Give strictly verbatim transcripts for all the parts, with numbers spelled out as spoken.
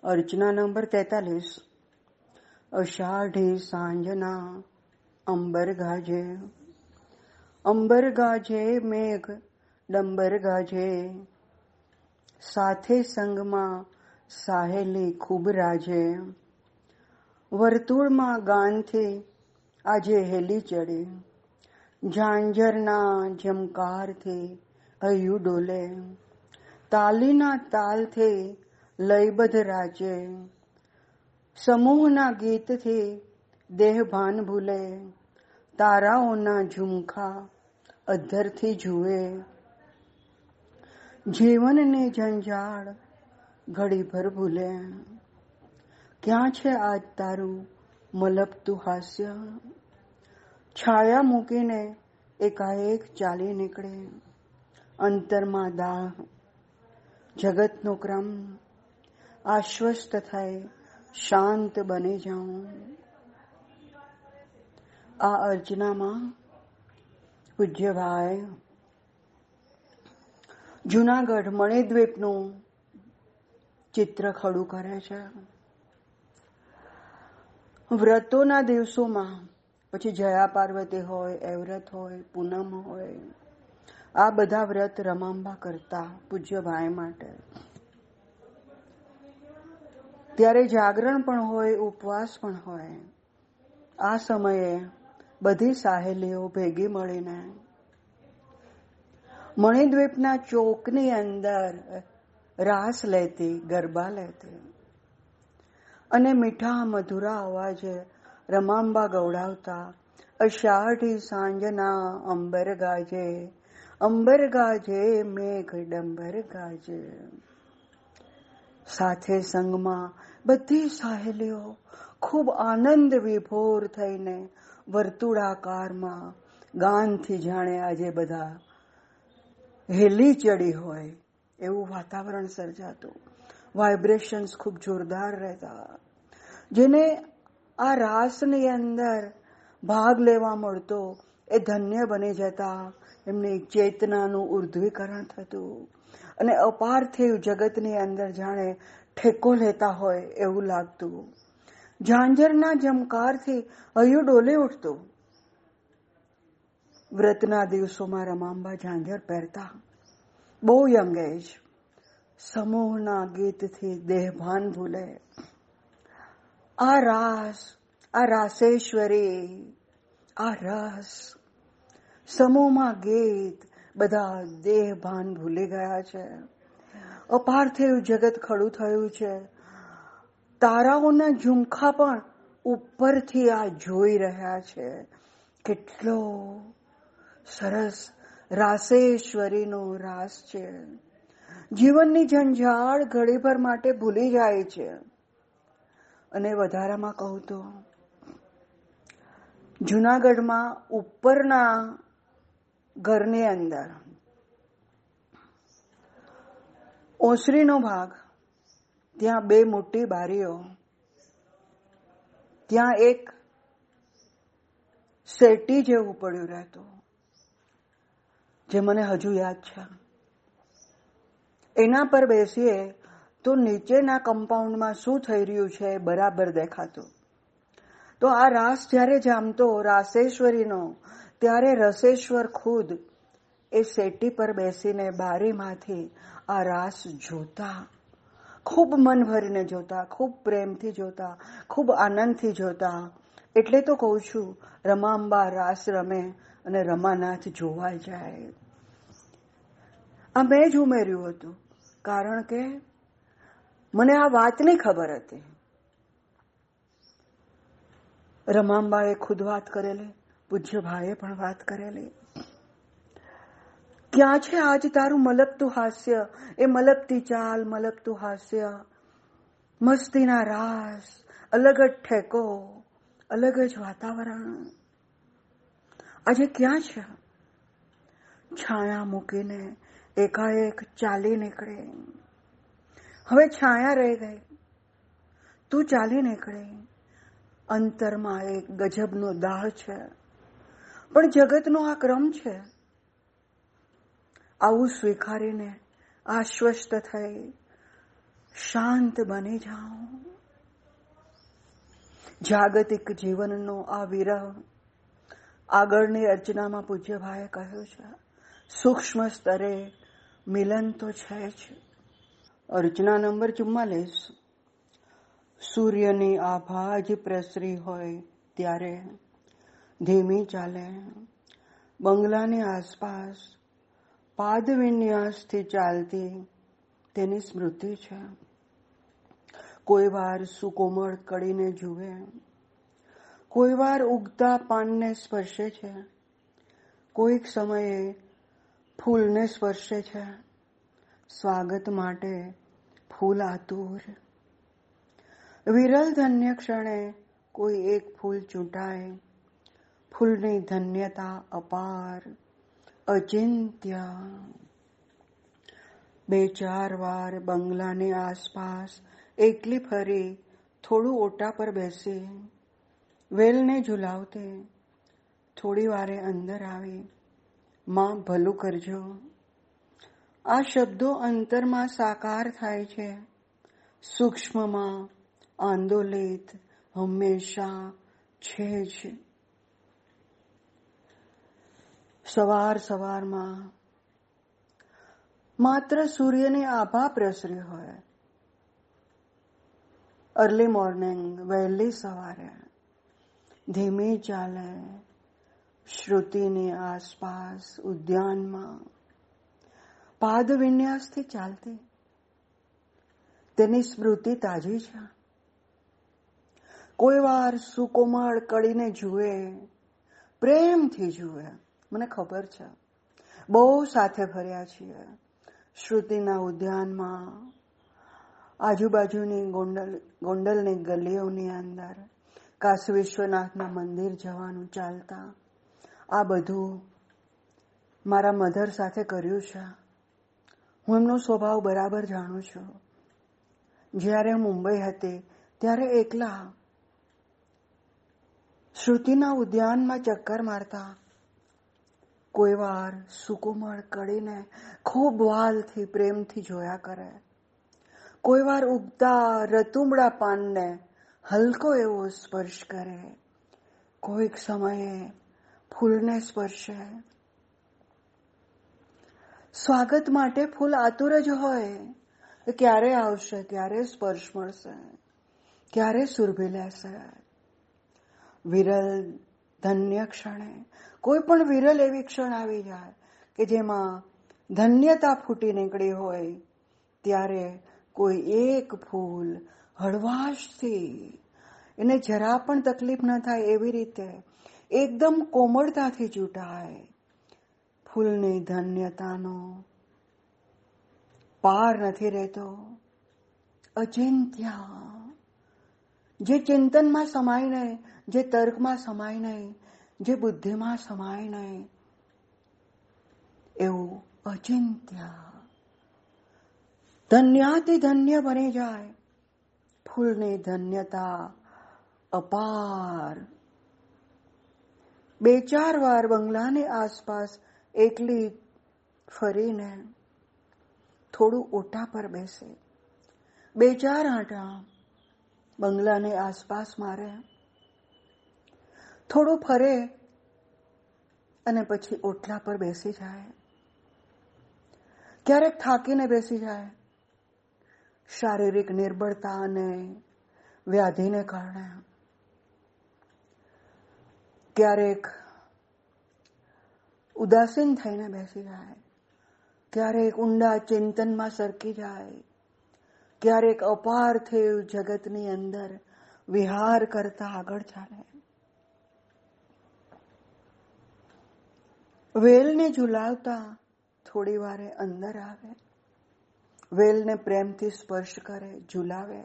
અર્ચના number તેતાલીસ. અષાઢી સાંજના અંબર ગાજે, અંબર ગાજે મેઘ ડંબર ગાજે, સાથે સંગમાં સાહેલી ખૂબ રાજે, વર્તુળમાં ગાનથી આજે હેલી ચડે, ઝાંઝરના ઝમકારથી હૈયું ડોલે, તાલીના તાલથી લયબદ્ધ રાજે, સમૂહના ગીતથી દેહ ભાન ભૂલે, તારાઓના ઝુમખા અધ્ધરથી જુએ, જીવનની ઝંઝાળ ઘડીભર ભૂલે, ક્યાં છે આજ તારું મલપતું હાસ્ય, છાયા મૂકીને એકાએક ચાલી નીકળે, અંતરમાં દાહ જગતનો ક્રમ, આશ્વસ્ત થઈ શાંત બની જાઉં. આ અર્ચનામાં પૂજ્યભાઈ જુનાગઢ મણિદ્વીપનું ચિત્ર ખડું કરે છે. વ્રતોના દિવસોમાં પછી જયા પાર્વતી હોય, એવ્રત હોય, પૂનમ હોય, આ બધા વ્રત રમાંબા કરતા પૂજ્યભાઈ માટે. ત્યારે જાગરણ પણ હોય, ઉપવાસ પણ હોય. આ સમયે બધી સાહેલીઓ ભેગી મળીને મણિદ્વીપના ચોકની અંદર રાસ લેતી, ગરબા લેતી અને મીઠા મધુરા અવાજે રમાંબા ગવડાવતા. અષાઢી સાંજના અંબર ગાજે, અંબર ગાજે મેઘ ડંબર ગાજે. સાથે સંગમાં બધી સાહેલીઓ ખૂબ આનંદ વિભોર થઈને વર્તુળાકારમાં ગાનથી જાણે આજે બધા હેલી ચડી હોય એવું વાતાવરણ સર્જાતું. વાઇબ્રેશન્સ ખૂબ જોરદાર રહેતા. જેને આ રાસની અંદર ભાગ લેવા મળતો એ ધન્ય બની જતા. એમની ચેતનાનું ઉર્ધ્વીકરણ થતું અને અપાર્થિવ જગતની અંદર જાણે ઠેકો લેતા હોય એવું લાગતું. ઝાંઝરના ઝમકારથી હૈયું ડોલી ઉઠતું. વ્રતના દિવસોમાં રમાંબા ઝાંઝર પહેરતા. બહુ યંગ એજ. સમૂહના ગીતથી દેહભાન ભૂલે. આ રાસ, આ રાસેશ્વરી, આ રસ, સમૂહમાં ગીત, બધા દેહભાન ભૂલી ગયા છે. અપાર્થિવ જગત ખડું થયું છે. તારાઓના ઝુમખા પણ ઉપરથી આ જોઈ રહ્યા છે. કેટલો સરસ રાસેશ્વરીનો રાસ છે. જીવનની ઝંઝાળ ઘડીભર માટે ભૂલી જાય છે. અને વધારામાં કહું તો જુનાગઢમાં ઉપરના ઘરની અંદર ઓસરીનો ભાગ, ત્યાં બે મોટી બારીઓ, ત્યાં એક શેટી જેવું પડ્યું રહેતું જે મને હજુ યાદ છે. એના પર બેસીએ તો નીચેના કમ્પાઉન્ડમાં શું થઈ રહ્યું છે બરાબર દેખાતું. તો આ રાસ જ્યારે જામતો રાસેશ્વરીનો, ત્યારે રસેશ્વર ખુદ એ શેટી પર બેસીને બારીમાંથી આ રાસ જોતા. ખૂબ મન ભરીને જોતા, ખૂબ પ્રેમથી જોતા, ખૂબ આનંદથી જોતા. એટલે તો કહું છું, રમાંબા રાસ રમે અને રમાનાથ જોવા જાય. આ મેં જ ઉમેર્યું હતું, કારણ કે મને આ વાતની ખબર હતી. રમાંબાએ ખુદ વાત કરેલી, પૂજ્યભાઈએ પણ વાત કરેલી. ક્યાં છે આજ તારું મલપતું હાસ્ય, એ મલપતી ચાલ, મલપતું હાસ્ય, મસ્તીના રાસ, અલગ જ ઠેકો, અલગ જ વાતાવરણ. આજે ક્યાં છે? છાયા મૂકીને એકાએક ચાલી નીકળે. હવે છાયા રહી ગઈ, તું ચાલી નીકળે. અંતરમાં એક ગજબનો દાહ છે. પણ જગતનો આ ક્રમ છે. આવું સ્વીકારીને આશ્વસ્ત થઈ શાંત બની જાઓ. જાગતિક જીવનનો આ વિરહ આગળની રચનામાં પૂજ્યભાઈએ કહ્યું છે, સૂક્ષ્મ સ્તરે મિલન તો છે જ. રચના નંબર ચુમ્માલીસ. સૂર્યની આભા જ પ્રસરી હોય ત્યારે ધીમી ચાલે બંગલાની આસપાસ પાદ વિન્યાસથી ચાલતી તેની સ્મૃતિ છે. કોઈ વાર સુકોમળ કડીને જુએ, કોઈ વાર ઉગતા પાનને સ્પર્શે છે, કોઈક સમયે ફૂલને સ્પર્શે છે. સ્વાગત માટે ફૂલ આતુર. વિરલ ધન્ય ક્ષણે કોઈ એક ફૂલ ચૂંટાય, ફૂલની ધન્યતા અપાર અચિંત્ય. બે ચાર વાર બંગલાની આસપાસ એકલી ફરી થોડું ઓટા પર બેસી વેલને ઝુલાવતે થોડી વારે અંદર આવી માં ભલું કરજો. આ શબ્દો અંતરમાં સાકાર થાય છે, સૂક્ષ્મમાં આંદોલિત હંમેશા છે જ. સવાર સવારમાં માત્ર સૂર્યની આભા પ્રસરી હોય, અર્લી મોર્નિંગ, વહેલી સવારે ધીમી ચાલે શ્રુતિની આસપાસ ઉદ્યાનમાં પાદ વિન્યાસથી ચાલતી તેની સ્મૃતિ તાજી છે. કોઈ વાર સુકોમળ કડીને જુએ, પ્રેમથી જુએ. મને ખબર છે, બહુ સાથે ફર્યા છીએ શ્રુતિના ઉદ્યાનમાં, આજુબાજુની ગોંડલ ગોંડલની ગલીઓની અંદર કાશી વિશ્વનાથના મંદિર જવાનું ચાલતા. આ બધું મારા મધર સાથે કર્યું છે. હું એમનો સ્વભાવ બરાબર જાણું છું. જ્યારે મુંબઈ હતી ત્યારે એકલા શ્રુતિના ઉદ્યાનમાં ચક્કર મારતા. કોઈ વાર સુકોમળ કડીને ખૂબ વાલથી પ્રેમથી જોયા કરે, કોઈ વાર ઉગતા રતુમડા પાનને હલકો એવો સ્પર્શ કરે, કોઈક સમયે ફૂલને સ્પર્શે. સ્વાગત માટે ફૂલ આતુર જ હોય કે ક્યારે આવશે, ક્યારે સ્પર્શ મળશે, ક્યારે સુરભી લેશે. વિરલ ધન્ય ક્ષણે કોઈ પણ વિરલ એવી ક્ષણ આવી જાય કે જેમાં ધન્યતા ફૂટી નીકળી હોય, ત્યારે કોઈ એક ફૂલ હળવાશથી, એને જરા પણ તકલીફ ન થાય એવી રીતે એકદમ કોમળતાથી ચૂંટાય. ફૂલની ધન્યતાનો પાર નથી રહેતો. અચિંત્ય, જે ચિંતનમાં સમાય નહીં, જે તર્કમાં સમાય નહીં, જે બુદ્ધિમાં સમાય નહીં, એવું અચિંત્ય ધન્યાતિ ધન્ય બની જાય. ફૂલની ધન્યતા અપાર. બે ચાર વાર બંગલાની આસપાસ એકલી ફરીને થોડું ઓટા પર બેસે, બે ચાર આંટા બંગલાની આસપાસ મારે, થોડું ફરે અને પછી ઓટલા પર બેસી જાય. ક્યારેક થાકીને બેસી જાય, શારીરિક નિર્બળતા અને વ્યાધિને કારણે. ક્યારેક ઉદાસીન થઈને બેસી જાય, ક્યારેક ઊંડા ચિંતનમાં સરકી જાય, ક્યારેક અપાર્થિવ જગતની અંદર વિહાર કરતા આગળ ચાલે. વેલને ઝુલાવતા થોડી વારે અંદર આવે, વેલને પ્રેમથી સ્પર્શ કરે, ઝુલાવે.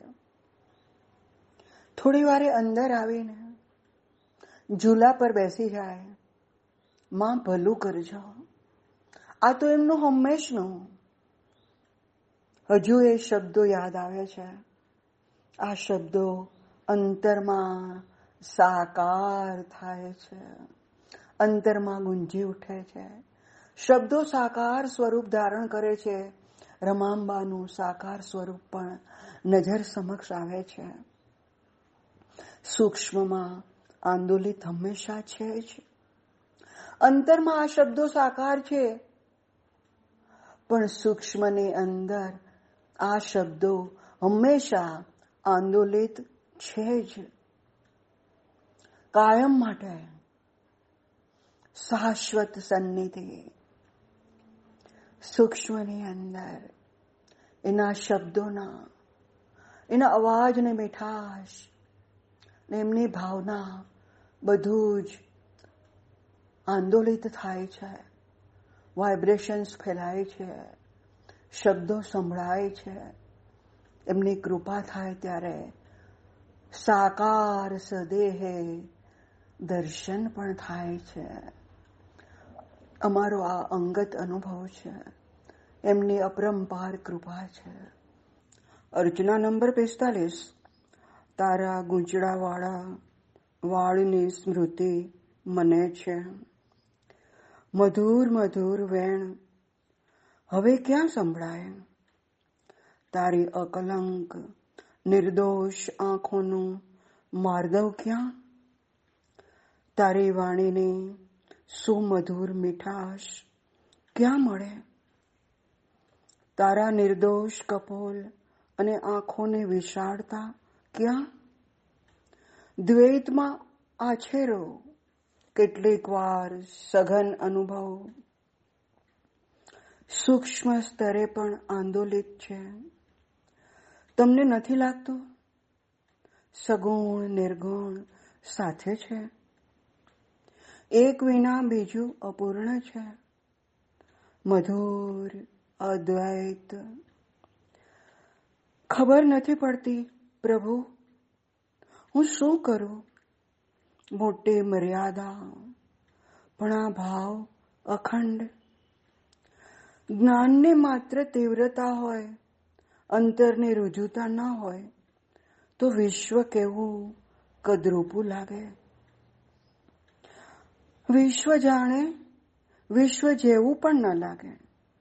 થોડી વારે અંદર આવીને ઝૂલા પર બેસી જાય. માં ભલું કરજો. આ તો એમનું હંમેશનું. હજુ એ શબ્દો યાદ આવે છે. આ શબ્દો અંતરમાં સાકાર થાય છે, અંતરમાં ગુંજી ઉઠે છે. શબ્દો સાકાર સ્વરૂપ ધારણ કરે છે રમાંબાનું સાકાર સ્વરૂપ પણ નજર સમક્ષ આવે છે. સૂક્ષ્મમાં આંદોલિત હંમેશા છે જ. અંતરમાં આ શબ્દો સાકાર છે, પણ સૂક્ષ્મની અંદર આ શબ્દો હંમેશા આંદોલિત છે જ. કાયમ માટે શાશ્વત સન્નિધિ સૂક્ષ્મની અંદર એના શબ્દોના, એના અવાજની મીઠાશ, એમની ભાવના બધું જ આંદોલિત થાય છે. વાઇબ્રેશન્સ ફેલાય છે, શબ્દો સંભળાય છે. એમની કૃપા થાય ત્યારે સાકાર સદેહે દર્શન પણ થાય છે. અમારો આ અંગત અનુભવ છે. એમની અપરંપાર કૃપા છે. અર્ચના નંબર પિસ્તાલીસ. તારા ગૂંચડાવાળા વાળની સ્મૃતિ મને છે. મધુર મધુર વેણ હવે ક્યાં સંભળાય? તારી અકલંક નિર્દોષ આંખોનું માર્દવ ક્યાં? તારી વાણીની સુમધુર મીઠાશ ક્યાં મળે? તારા નિર્દોષ કપોલ અને આંખોની વિશાળતા ક્યાં? દ્વૈતમાં આછેરો કેટલીક વાર સઘન અનુભવ સૂક્ષ્મ સ્તરે પણ આંદોલિત છે. તમને નથી લાગતું સગુણ નિર્ગુણ સાથે છે? એક વિના બીજું અપૂર્ણ છે. મધુર અદ્વૈત. ખબર નથી પડતી પ્રભુ, હું શું કરું? મોટી મર્યાદા પણ આ ભાવ અખંડ. જ્ઞાનની માત્ર તીવ્રતા હોય, અંતરની રુજુતા ન હોય તો વિશ્વ કેવું કદરૂપું લાગે. વિશ્વ જાણે વિશ્વ જેવું પણ ન લાગે.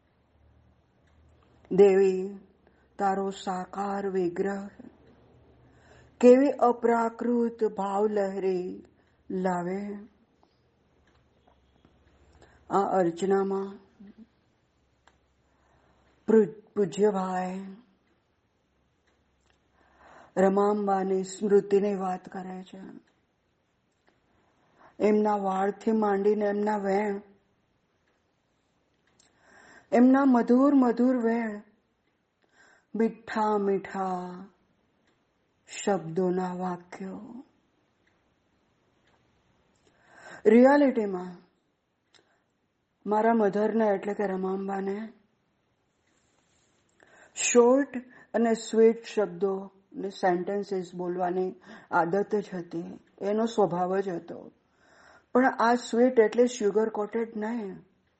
દેવી, તારો સાકાર વિગ્રહ કેવી અપ્રાકૃત ભાવલહેરી લાવે. આ અર્ચનામાં પૂજ્યભાઈ રમાંબાની સ્મૃતિની વાત કરે છે. એમના વાળથી માંડીને એમના વેણ, એમના મધુર મધુર વેણ, મીઠા મીઠા શબ્દોના વાક્યો. રિયાલિટીમાં મારા મધરને એટલે કે રમાંબાને શોર્ટ અને સ્વીટ શબ્દો ને સેન્ટેન્સીસ બોલવાની આદત જ હતી. એનો સ્વભાવ જ હતો. પણ આ સ્વીટ એટલે શુગર કોટેડ નહીં.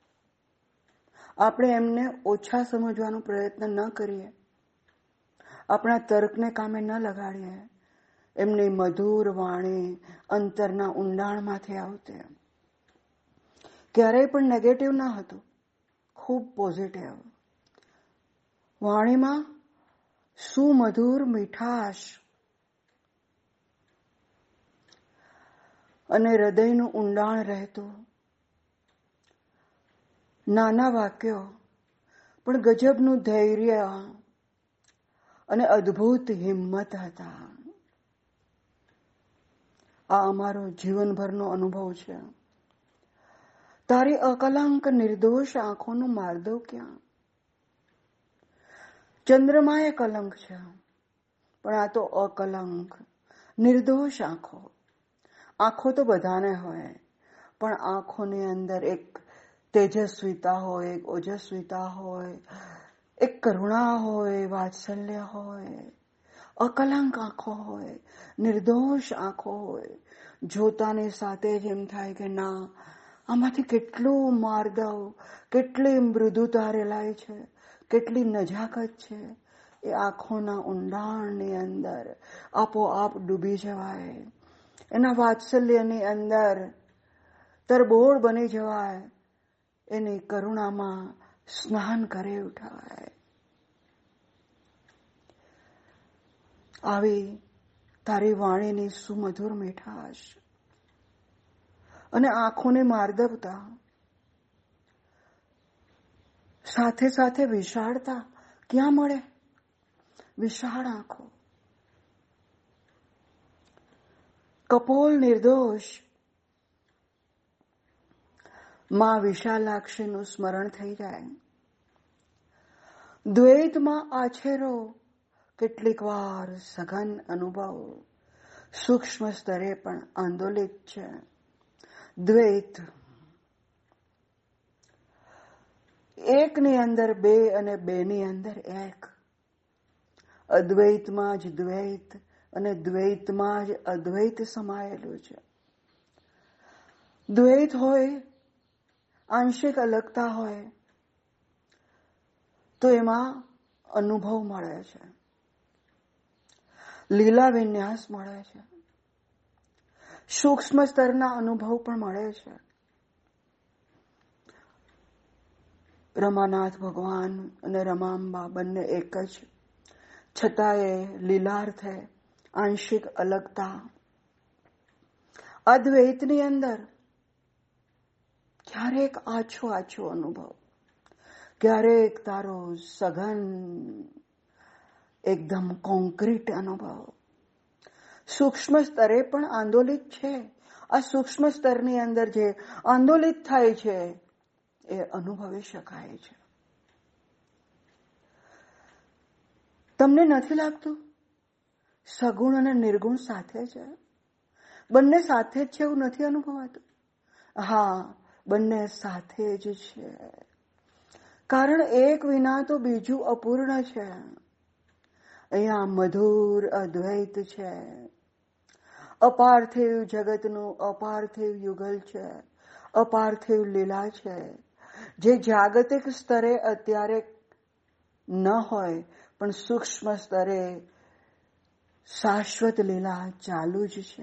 આપણે એમને ઓછા સમજવાનો પ્રયત્ન ન કરીએ, આપણા તર્કને કામે ન લગાડીએ. એમની મધુર વાણી અંતરના ઊંડાણમાંથી આવતી. ક્યારેય પણ નેગેટિવ ન હતું, ખૂબ પોઝિટિવ. વાણીમાં સુમધુર મીઠાશ અને હૃદયનું ઊંડાણ રહેતું. નાના વાક્યો પણ ગજબનું ધૈર્ય અને અદ્ભુત હિંમત હતા. આ અમારો જીવનભરનો અનુભવ છે. તારી અકલંક નિર્દોષ આંખોનું માર્દવ ક્યાં? ચંદ્રમાએ કલંક છે, પણ આ તો અકલંક નિર્દોષ આંખો. આંખો તો બધાને હોય, પણ આંખોની અંદર એક તેજસ્વીતા હોય, એક ઓજસ્વીતા હોય, એક કરુણા હોય, વાત્સલ્ય હોય. અકલંક આંખો હોય, નિર્દોષ આંખો હોય. જોતાની સાથે જ એમ થાય કે ના, આમાંથી કેટલું માર્દવ, કેટલી મૃદુતા રેલાય છે, કેટલી નજાકત છે. એ આંખોના ઊંડાણની અંદર આપોઆપ ડૂબી જવાય. એના વાત્સલ્યની અંદર તરબોળ બની જવાય. એની કરુણામાં સ્નાન કરી ઉઠાય. આવી તારી વાણીની સુમધુર મીઠાશ અને આંખોને માર્દવતા, સાથે સાથે વિશાળતા ક્યાં મળે? વિશાળ આંખો, કપોલ નિર્દોષ માં વિશાલાક્ષીનું સ્મરણ થઈ જાય. દ્વૈતમાં આછેરો કેટલીક વાર સઘન અનુભવ સૂક્ષ્મ સ્તરે પણ આંદોલિત છે. દ્વૈત એકની અંદર બે અને બેની અંદર એક, અદ્વૈતમાં જ દ્વૈત અને દ્વૈતમાં જ અદ્વૈત સમાયેલું છે. દ્વૈત હોય, આંશિક અલગતા હોય તો એમાં અનુભવ મળે છે, લીલા વિન્યાસ મળે છે, સૂક્ષ્મ સ્તરના અનુભવ પણ મળે છે. રમાનાથ ભગવાન અને રમાંબા બંને એક જ, છતાંય લીલાર્થે આંશિક અલગતા. અદ્વૈતની અંદર ક્યારેક આછો આછો અનુભવ, ક્યારેક તારો સઘન એકદમ કોન્ક્રીટ અનુભવ. સૂક્ષ્મ સ્તરે પણ આંદોલિત છે. આ સૂક્ષ્મ સ્તરની અંદર જે આંદોલિત થાય છે એ અનુભવી શકાય છે. તમને નથી લાગતું સગુણ અને નિર્ગુણ સાથે છે? બંને સાથે જ છે એવું નથી અનુભવાતું? હા, બંને સાથે જ છે. કારણ એક વિના તો બીજું અપૂર્ણ છે. અહીંયા મધુર અદ્વૈત છે, અપાર્થિવ જગતનું અપાર્થિવ યુગલ છે, અપાર્થિવ લીલા છે, જે જાગતિક સ્તરે અત્યારે ન હોય પણ સૂક્ષ્મ સ્તરે શાશ્વત લીલા ચાલુ જ છે.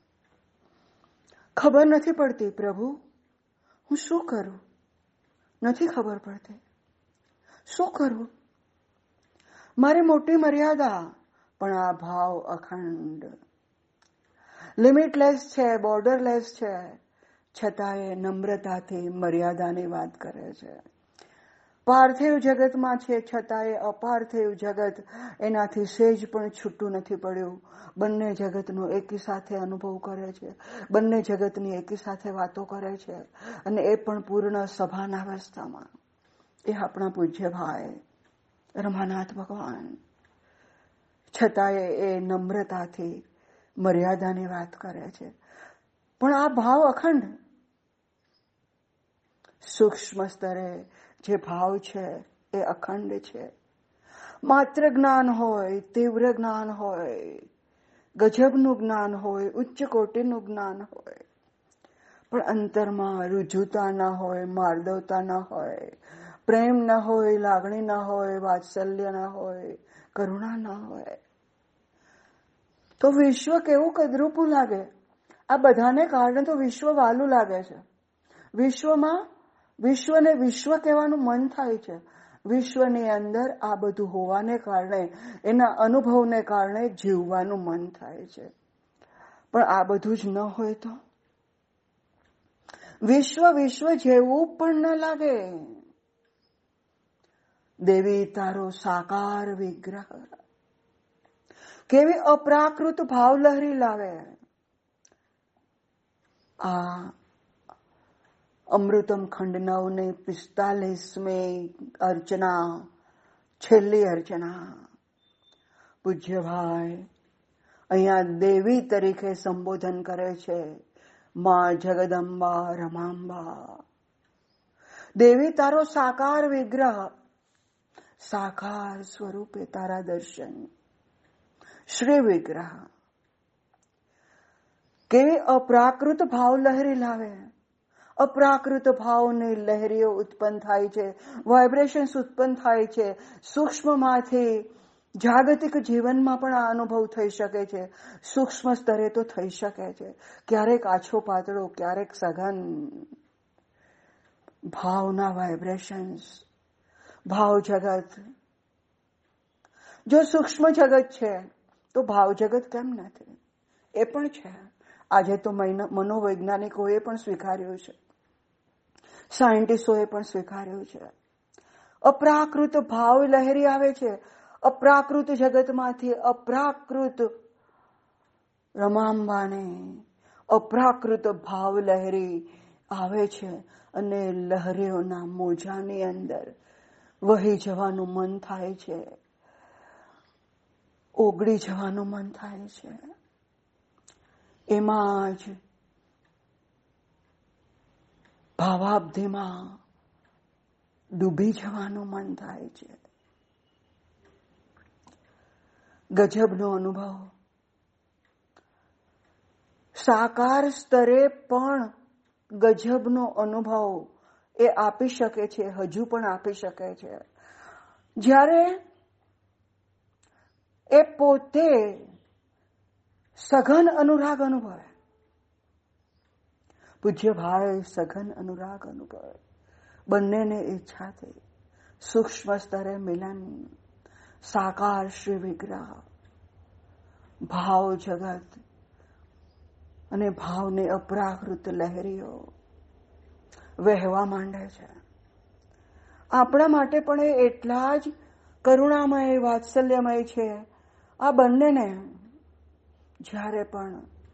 ખબર નથી પડતી પ્રભુ હું શું કરું? નથી ખબર પડતી શું કરવું? મારી મોટી મર્યાદા, પણ આ ભાવ અખંડ લિમિટલેસ છે, બોર્ડરલેસ છે, છતાંય નમ્રતાથી મર્યાદાની વાત કરે છે. પાર્થિવ જગતમાં છે છતાંય અપાર્થિવ જગત એનાથી સેજ પણ છૂટું નથી પડ્યું. બંને જગતનો એકી સાથે અનુભવ કરે છે, બંને જગતની એકી સાથે વાતો કરે છે, અને એ પણ પૂર્ણ સભાના અવસ્થામાં. એ આપણા પૂજ્ય ભાઈ રમાનાથ ભગવાન, છતાંય એ નમ્રતાથી મર્યાદાની વાત કરે છે. પણ આ ભાવ અખંડ, સૂક્ષ્મ સ્તરે જે ભાવ છે એ અખંડ છે. માત્ર જ્ઞાન હોય, તીવ્ર જ્ઞાન હોય, ગજબનું જ્ઞાન હોય, ઉચ્ચ કોટીનું જ્ઞાન હોય, પણ અંતરમાં રુજુતા ના હોય, માર્દવતા ના હોય, પ્રેમ ના હોય, લાગણી ના હોય, વાત્સલ્ય ના હોય, કરુણા ના હોય, તો વિશ્વ કેવું કદરૂપું લાગે. આ બધાને કારણે તો વિશ્વ વાલું લાગે છે. વિશ્વમાં વિશ્વને વિશ્વ કહેવાનું મન થાય છે. વિશ્વની અંદર આ બધું હોવાને કારણે, એના અનુભવને કારણે જીવવાનું મન થાય છે. પણ આ બધું જ ન હોય તો વિશ્વ વિશ્વ જેવું પણ ન લાગે. દેવી તારો સાકાર વિગ્રહ કેવી અપ્રાકૃત ભાવ લહરી લાવે. આ અમૃતમ ખંડ નવ ને પિસ્તાલીસમી અર્ચના, છેલ્લી અર્ચના, પૂજ્ય ભાઈ અહીંયા દેવી તરીકે સંબોધન કરે છે. માં જગદંબા રમાંબા, દેવી તારો સાકાર વિગ્રહ, સાકાર સ્વરૂપે તારા દર્શન, શ્રી વિગ્રહ કેવી અપ્રાકૃત ભાવ લહેરી લાવે. અપ્રાકૃત ભાવની લહેરીઓ ઉત્પન્ન થાય છે, વાઇબ્રેશન્સ ઉત્પન્ન થાય છે. સૂક્ષ્મમાંથી જાગતિક જીવનમાં પણ આ અનુભવ થઈ શકે છે. સૂક્ષ્મ સ્તરે તો થઈ શકે છે. ક્યારેક આછો પાતળો, ક્યારેક સઘન ભાવના વાઇબ્રેશન્સ, ભાવ જગત. જો સૂક્ષ્મ જગત છે તો ભાવ જગત કેમ નથી? એ પણ છે. આજે તો મનોવૈજ્ઞાનિકોએ પણ સ્વીકાર્યું છે, સાયન્ટિસ્ટોએ પણ સ્વીકાર્યું છે. અપ્રાકૃત ભાવ લહેરી આવે છે. અપ્રાકૃત જગતમાંથી અપ્રાકૃત રમાંબાને અપ્રાકૃત ભાવ લહેરી આવે છે અને લહેરીઓના મોજાની અંદર વહી જવાનું મન થાય છે, ઓગળી જવાનું મન થાય છે. એમાં જ ભાવાબ્ધિમાં ડૂબી જવાનું મન થાય છે. ગજબનો અનુભવ સાકાર સ્તરે પણ ગજબનો અનુભવ એ આપી શકે છે, હજુ પણ આપી શકે છે. જ્યારે એ પોતે સઘન અનુરાગ અનુભવે, પૂજ્ય ભાઈ સઘન અનુરાગ અનુભવે, બંનેને ઈચ્છા થઈ, સૂક્ષ્મ સ્તરે મિલન, સાકાર શ્રી વિગ્રહ, ભાવ જગત અને ભાવની અપ્રાકૃત લહેરીઓ વહેવા માંડે છે. આપણા માટે પણ એ એટલા જ કરુણામય, વાત્સલ્યમય છે. આ બંનેને જ્યારે પણ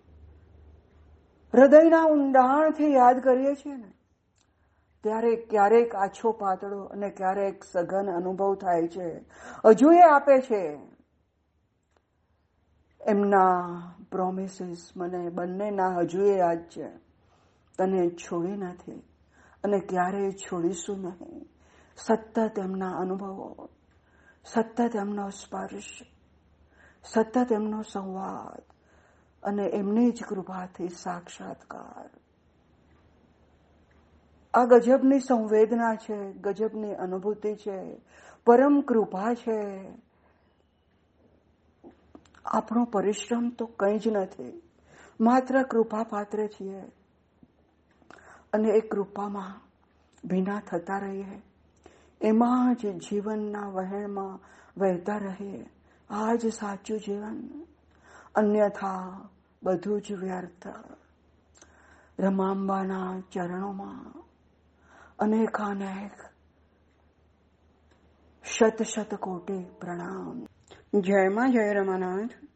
હૃદયના ઊંડાણથી યાદ કરીએ છીએ ને, ત્યારે ક્યારેક આછો પાતળો અને ક્યારેક સઘન અનુભવ થાય છે. હજુ એ આપે છે એમના પ્રોમિસીસ મને બંનેના હજુ એ યાદ છે. તને છોડી નથી અને ક્યારેય છોડીશું નહીં. સતત એમના અનુભવો, સતત એમનો સ્પર્શ, સતત એમનો સંવાદ અને એમની જ કૃપાથી સાક્ષાત્કાર. આ ગજબની સંવેદના છે, ગજબની અનુભૂતિ છે, પરમ કૃપા છે. આપણો પરિશ્રમ તો કંઈ જ નથી, માત્ર કૃપા પાત્ર છીએ અને એ કૃપામાં ભીના થતા રહીએ, એમાં જ જીવનના વહેણમાં વહેતા રહીએ. આ જ સાચું જીવન, અન્યથા બધું જ વ્યર્થ. રમાંબાના ચરણોમાં અનેકાનેક શત શત કોટી પ્રણામ. જયમાં જય રમાનાથ.